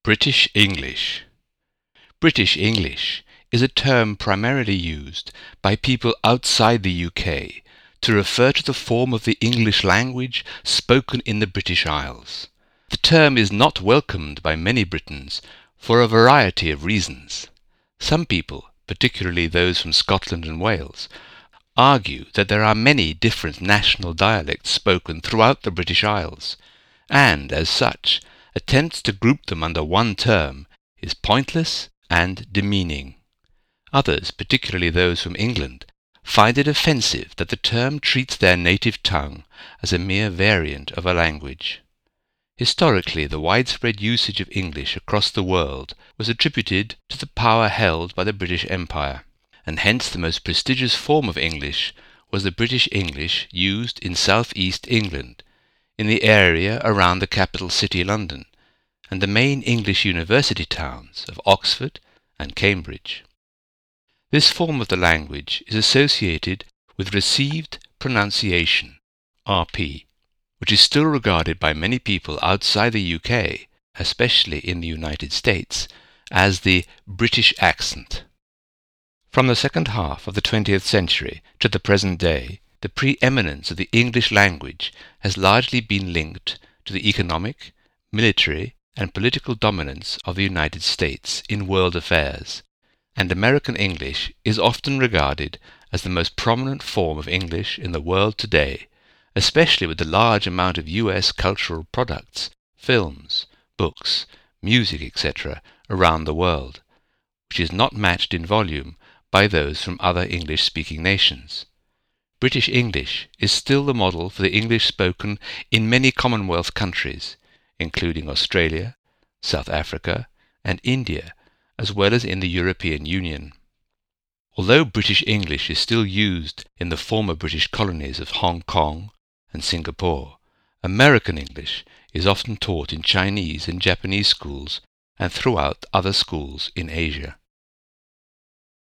British English. British English is a term primarily used by people outside the UK to refer to the form of the English language spoken in the British Isles. The term is not welcomed by many Britons for a variety of reasons. Some people, particularly those from Scotland and Wales, argue that there are many different national dialects spoken throughout the British Isles, and, as such, attempts to group them under one term is pointless and demeaning. Others, particularly those from England, find it offensive that the term treats their native tongue as a mere variant of a language. Historically, the widespread usage of English across the world was attributed to the power held by the British Empire, and hence the most prestigious form of English was the British English used in south-east England, in the area around the capital city London, and the main English university towns of Oxford and Cambridge. This form of the language is associated with received pronunciation, RP, which is still regarded by many people outside the UK, especially in the United States, as the British accent. From the second half of the 20th century to the present day, the preeminence of the English language has largely been linked to the economic, military, and political dominance of the United States in world affairs, and American English is often regarded as the most prominent form of English in the world today, especially with the large amount of US cultural products, films, books, music, etc. around the world, which is not matched in volume by those from other English-speaking nations. British English is still the model for the English spoken in many Commonwealth countries, including Australia, South Africa, and India, as well as in the European Union. Although British English is still used in the former British colonies of Hong Kong and Singapore, American English is often taught in Chinese and Japanese schools and throughout other schools in Asia.